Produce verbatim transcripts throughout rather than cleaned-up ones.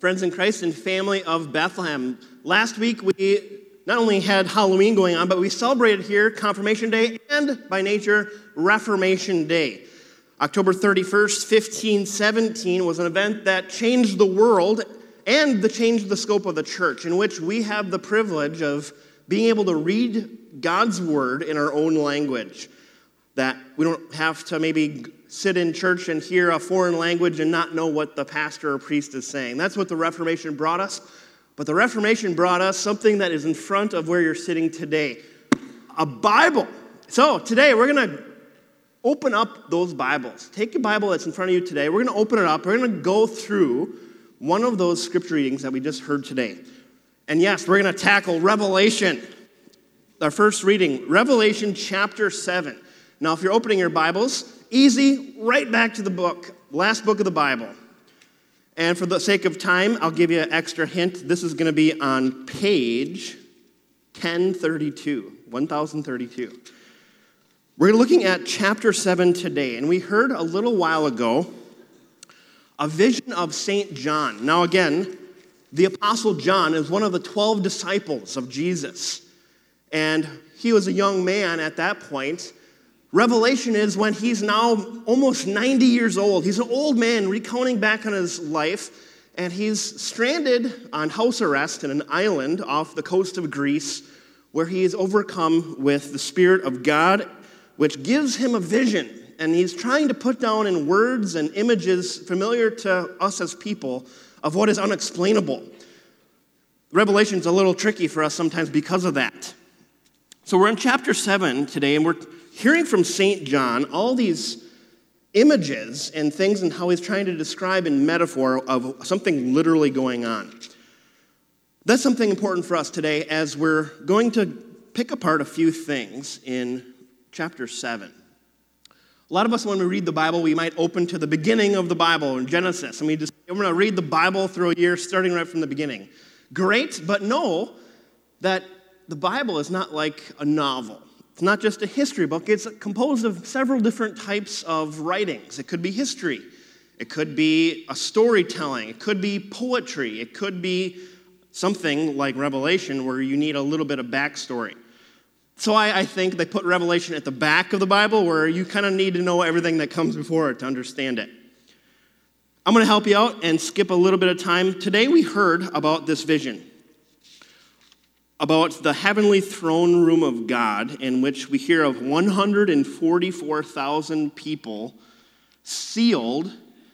Friends in Christ and family of Bethlehem. Last week we not only had Halloween going on, but we celebrated here Confirmation Day and, by nature, Reformation Day. October thirty-first, fifteen seventeen was an event that changed the world and that changed the scope of the church, in which we have the privilege of being able to read God's word in our own language. That we don't have to maybe sit in church and hear a foreign language and not know what the pastor or priest is saying. That's what the Reformation brought us. But the Reformation brought us something that is in front of where you're sitting today, a Bible. So today we're going to open up those Bibles. Take your Bible that's in front of you today. We're going to open it up. We're going to go through one of those scripture readings that we just heard today. And yes, we're going to tackle Revelation. Our first reading, Revelation chapter seven. Now, if you're opening your Bibles, easy, right back to the book, last book of the Bible. And for the sake of time, I'll give you an extra hint. This is going to be on page ten thirty-two, one thousand thirty-two. We're looking at chapter seven today, and we heard a little while ago a vision of Saint John. Now again, the Apostle John is one of the twelve disciples of Jesus, and he was a young man at that point. Revelation is when he's now almost ninety years old. He's an old man recounting back on his life, and he's stranded on house arrest in an island off the coast of Greece, where he is overcome with the Spirit of God, which gives him a vision. And he's trying to put down in words and images familiar to us as people of what is unexplainable. Revelation's a little tricky for us sometimes because of that. So we're in chapter seven today, and we're hearing from Saint John all these images and things and how he's trying to describe in metaphor of something literally going on. That's something important for us today as we're going to pick apart a few things in chapter seven. A lot of us, when we read the Bible, we might open to the beginning of the Bible in Genesis, and we just, we're going to read the Bible through a year starting right from the beginning. Great, but know that the Bible is not like a novel. It's not just a history book. It's composed of several different types of writings. It could be history. It could be a storytelling. It could be poetry. It could be something like Revelation where you need a little bit of backstory. So I, I think they put Revelation at the back of the Bible where you kind of need to know everything that comes before it to understand it. I'm going to help you out and skip a little bit of time. Today we heard about this vision, about the heavenly throne room of God, in which we hear of one hundred forty-four thousand people sealed,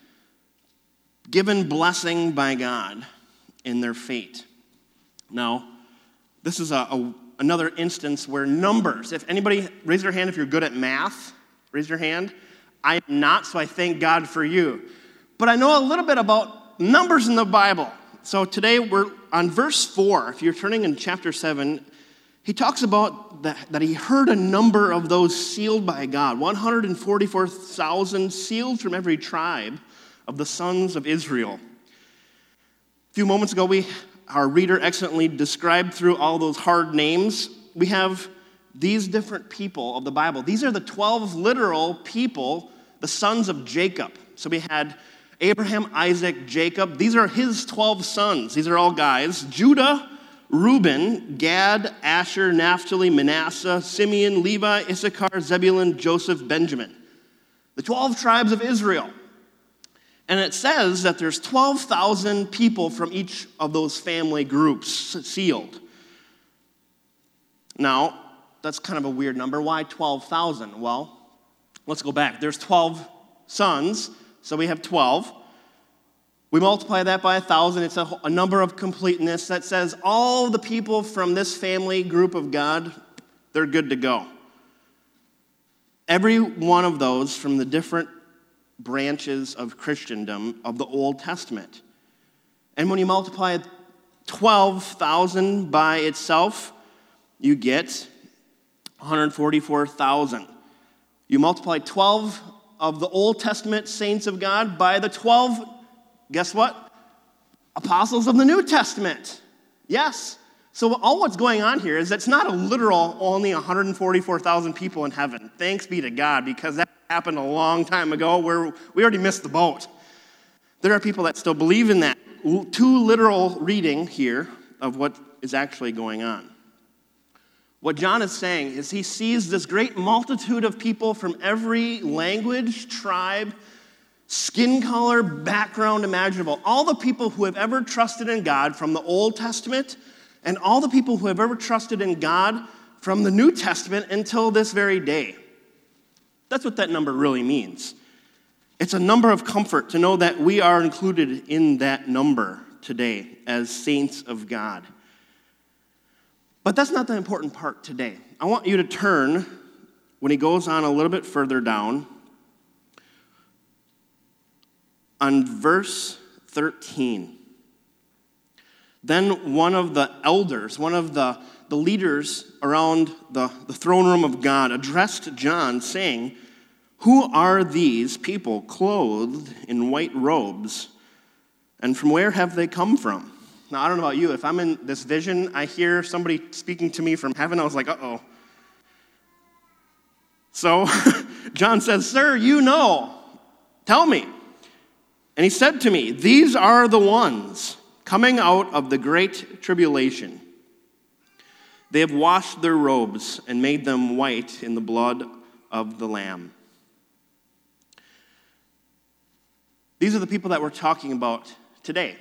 given blessing by God in their fate. Now, this is a, a, another instance where numbers, if anybody, raise their hand if you're good at math, raise your hand. I am not, so I thank God for you. But I know a little bit about numbers in the Bible. So today we're on verse four. If you're turning in chapter seven, he talks about that, that he heard a number of those sealed by God, one hundred forty-four thousand sealed from every tribe of the sons of Israel. A few moments ago, we our reader excellently described through all those hard names. We have these different people of the Bible. These are the twelve literal people, the sons of Jacob. So we had Abraham, Isaac, Jacob. These are his twelve sons. These are all guys. Judah, Reuben, Gad, Asher, Naphtali, Manasseh, Simeon, Levi, Issachar, Zebulun, Joseph, Benjamin. The twelve tribes of Israel. And it says that there's twelve thousand people from each of those family groups sealed. Now, that's kind of a weird number. Why twelve thousand? Well, let's go back. There's twelve sons. So we have twelve. We multiply that by one thousand. It's a, a number of completeness that says all the people from this family group of God, they're good to go. Every one of those from the different branches of Christendom of the Old Testament. And when you multiply twelve thousand by itself, you get one hundred forty-four thousand. You multiply twelve of the Old Testament saints of God by the twelve, guess what? Apostles of the New Testament. Yes. So all what's going on here is it's not a literal only one hundred forty-four thousand people in heaven. Thanks be to God, because that happened a long time ago where we already missed the boat. There are people that still believe in that. too literal reading here of what is actually going on. What John is saying is he sees this great multitude of people from every language, tribe, skin color, background imaginable. All the people who have ever trusted in God from the Old Testament and all the people who have ever trusted in God from the New Testament until this very day. That's what that number really means. It's a number of comfort to know that we are included in that number today as saints of God. But that's not the important part today. I want you to turn, when he goes on a little bit further down, on verse thirteen. Then one of the elders, one of the, the leaders around the, the throne room of God, addressed John, saying, "Who are these people clothed in white robes, and from where have they come from?" Now, I don't know about you. If I'm in this vision, I hear somebody speaking to me from heaven, I was like, uh-oh. So John says, "Sir, you know. Tell me." And he said to me, "These are the ones coming out of the great tribulation. They have washed their robes and made them white in the blood of the Lamb." These are the people that we're talking about today.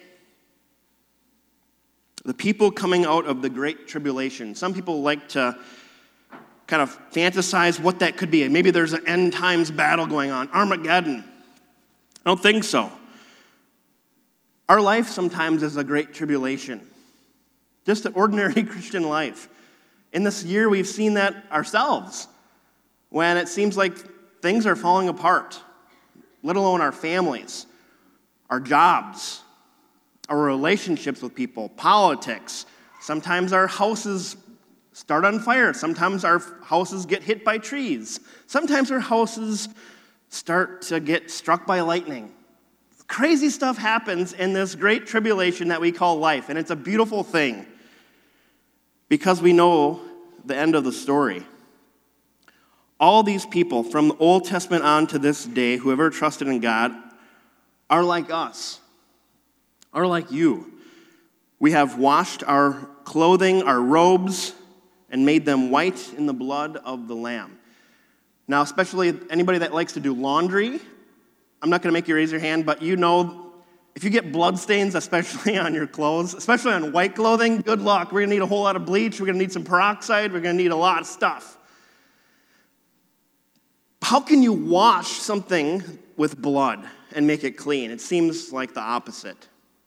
The people coming out of the Great Tribulation. Some people like to kind of fantasize what that could be. Maybe there's an end times battle going on, Armageddon. I don't think so. Our life sometimes is a great tribulation. Just an ordinary Christian life. In this year, we've seen that ourselves. When it seems like things are falling apart, let alone our families, our jobs, our relationships with people, politics. Sometimes our houses start on fire. Sometimes our houses get hit by trees. Sometimes our houses start to get struck by lightning. Crazy stuff happens in this great tribulation that we call life, and it's a beautiful thing because we know the end of the story. All these people from the Old Testament on to this day, whoever trusted in God, are like us. Are like you. We have washed our clothing, our robes, and made them white in the blood of the Lamb. Now, especially anybody that likes to do laundry, I'm not going to make you raise your hand, but you know, if you get blood stains, especially on your clothes, especially on white clothing, good luck. We're going to need a whole lot of bleach. We're going to need some peroxide. We're going to need a lot of stuff. How can you wash something with blood and make it clean? It seems like the opposite.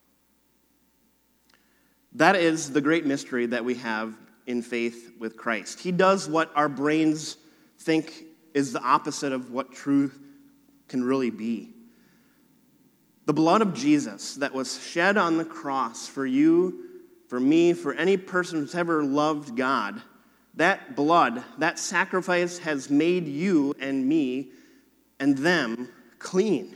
That is the great mystery that we have in faith with Christ. He does what our brains think is the opposite of what truth can really be. The blood of Jesus that was shed on the cross for you, for me, for any person who's ever loved God, that blood, that sacrifice has made you and me and them clean.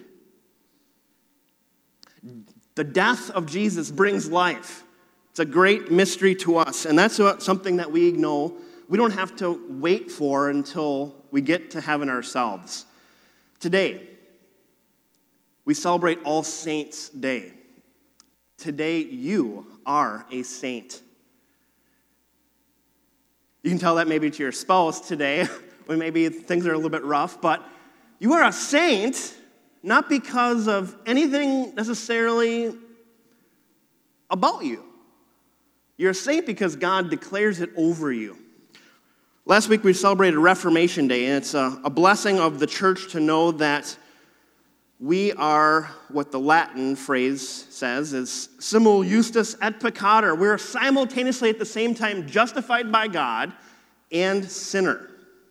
The death of Jesus brings life. It's a great mystery to us, and that's something that we know we don't have to wait for until we get to heaven ourselves. Today, we celebrate All Saints' Day. Today, you are a saint. You can tell that maybe to your spouse today, when maybe things are a little bit rough, but you are a saint not because of anything necessarily about you. You're a saint because God declares it over you. Last week we celebrated Reformation Day, and it's a, a blessing of the church to know that we are what the Latin phrase says is simul justus et peccator. We're simultaneously at the same time justified by God and sinner.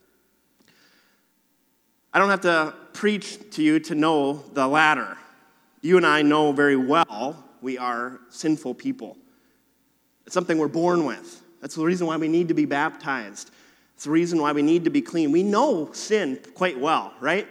I don't have to preach to you to know the latter. You and I know very well we are sinful people. It's something we're born with. That's the reason why we need to be baptized. It's the reason why we need to be clean. We know sin quite well, right?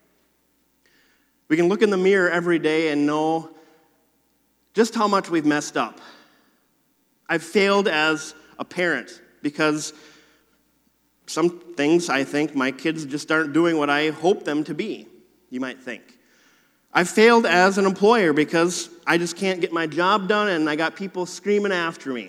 We can look in the mirror every day and know just how much we've messed up. I've failed as a parent because some things I think my kids just aren't doing what I hope them to be, you might think. I failed as an employer because I just can't get my job done and I got people screaming after me.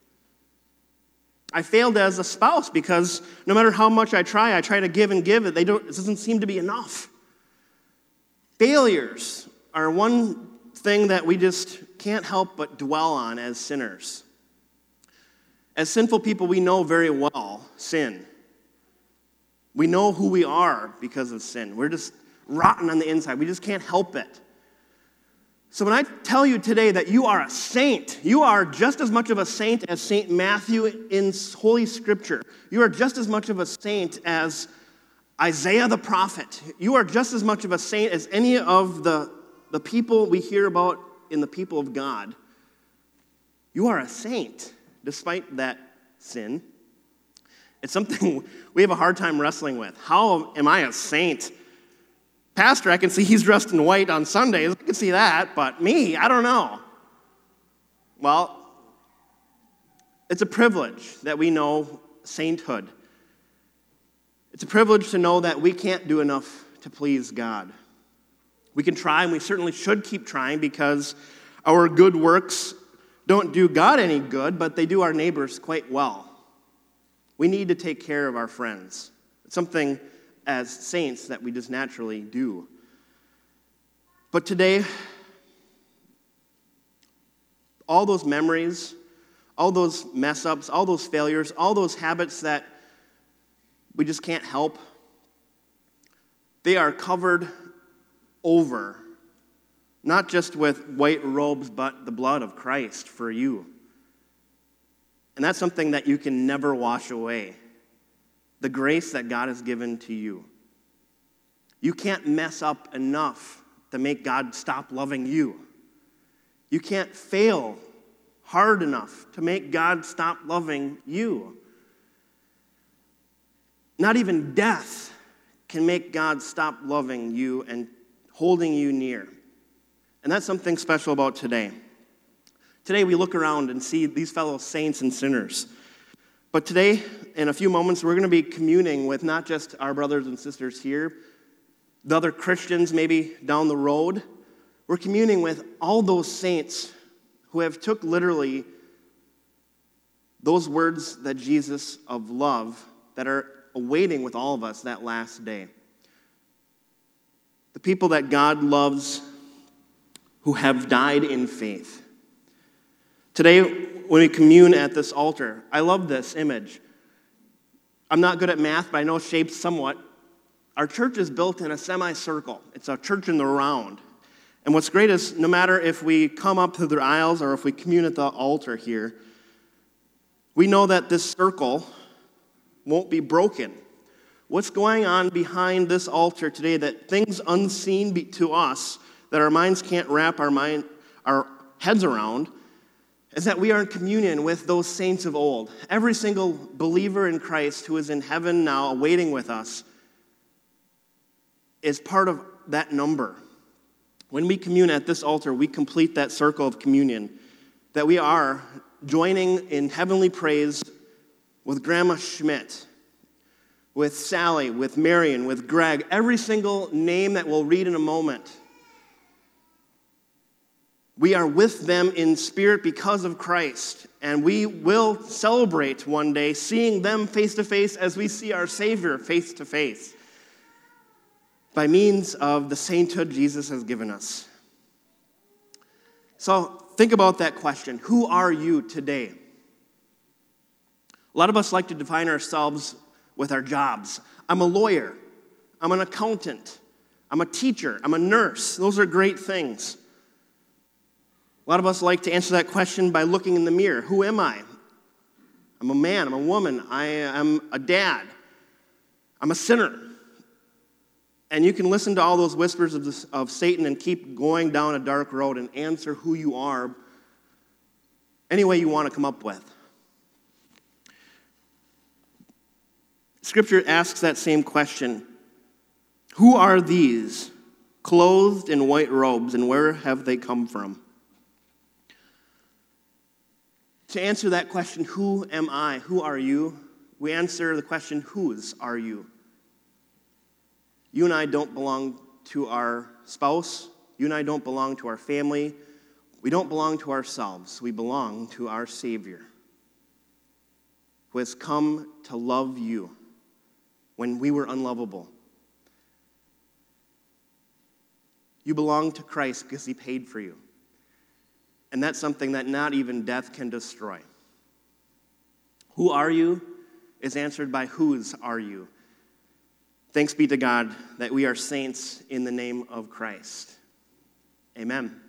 I failed as a spouse because no matter how much I try, I try to give and give, it, they don't, it doesn't seem to be enough. Failures are one thing that we just can't help but dwell on as sinners. As sinful people, we know very well sin. We know who we are because of sin. We're just rotten on the inside. We just can't help it. So when I tell you today that you are a saint, you are just as much of a saint as Saint Matthew in Holy Scripture. You are just as much of a saint as Isaiah the prophet. You are just as much of a saint as any of the, the people we hear about in the people of God. You are a saint, despite that sin. It's something we have a hard time wrestling with. How am I a saint? Pastor, I can see he's dressed in white on Sundays. I can see that, but me, I don't know. Well, it's a privilege that we know sainthood. It's a privilege to know that we can't do enough to please God. We can try, and we certainly should keep trying because our good works don't do God any good, but they do our neighbors quite well. We need to take care of our friends. It's something as saints that we just naturally do. But today, all those memories, all those mess-ups, all those failures, all those habits that we just can't help, they are covered over, not just with white robes, but the blood of Christ for you. And that's something that you can never wash away. The grace that God has given to you. You can't mess up enough to make God stop loving you. You can't fail hard enough to make God stop loving you. Not even death can make God stop loving you and holding you near. And that's something special about today. Today we look around and see these fellow saints and sinners. But today, in a few moments, we're going to be communing with not just our brothers and sisters here, the other Christians maybe down the road. We're communing with all those saints who have took literally those words that Jesus of love that are awaiting with all of us that last day. The people that God loves who have died in faith. Today, when we commune at this altar, I love this image. I'm not good at math, but I know shapes somewhat. Our church is built in a semicircle. It's a church in the round. And what's great is no matter if we come up through the aisles or if we commune at the altar here, we know that this circle won't be broken. What's going on behind this altar today, that things unseen be to us, that our minds can't wrap our mind, our heads around, is that we are in communion with those saints of old. Every single believer in Christ who is in heaven now awaiting with us is part of that number. When we commune at this altar, we complete that circle of communion, that we are joining in heavenly praise with Grandma Schmidt, with Sally, with Marion, with Greg, every single name that we'll read in a moment. We are with them in spirit because of Christ, and we will celebrate one day seeing them face to face as we see our Savior face to face by means of the sainthood Jesus has given us. So think about that question. Who are you today? A lot of us like to define ourselves with our jobs. I'm a lawyer. I'm an accountant. I'm a teacher. I'm a nurse. Those are great things. A lot of us like to answer that question by looking in the mirror. Who am I? I'm a man. I'm a woman. I am a dad. I'm a sinner. And you can listen to all those whispers of, this, of Satan and keep going down a dark road and answer who you are any way you want to come up with. Scripture asks that same question. Who are these, clothed in white robes, and where have they come from? To answer that question, who am I? Who are you? We answer the question, whose are you? You and I don't belong to our spouse, You and I don't belong to our family. We don't belong to ourselves. We belong to our Savior, who has come to love you when we were unlovable. You belong to Christ because he paid for you. And that's something that not even death can destroy. Who are you is answered by whose are you. Thanks be to God that we are saints in the name of Christ. Amen.